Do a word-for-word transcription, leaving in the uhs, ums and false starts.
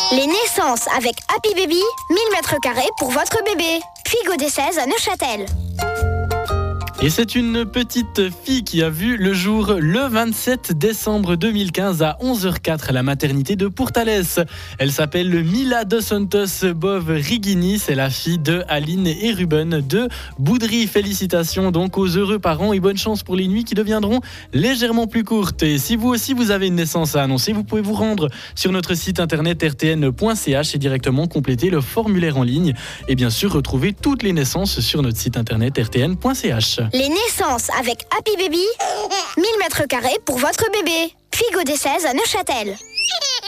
Les naissances avec Happy Baby, mille mètres carrés pour votre bébé. Puy des seize à Neuchâtel. Et c'est une petite fille qui a vu le jour le vingt-sept décembre deux mille quinze à onze heures quatre à la maternité de Pourtalès. Elle s'appelle Mila dos Santos Bove Rigini. C'est la fille de Aline et Ruben de Boudry. Félicitations donc aux heureux parents et bonne chance pour les nuits qui deviendront légèrement plus courtes. Et si vous aussi vous avez une naissance à annoncer, vous pouvez vous rendre sur notre site internet r t n point c h et directement compléter le formulaire en ligne. Et bien sûr retrouver toutes les naissances sur notre site internet r t n point c h. Les naissances avec Happy Baby, mille mètres carrés pour votre bébé. Puy des seize à Neuchâtel.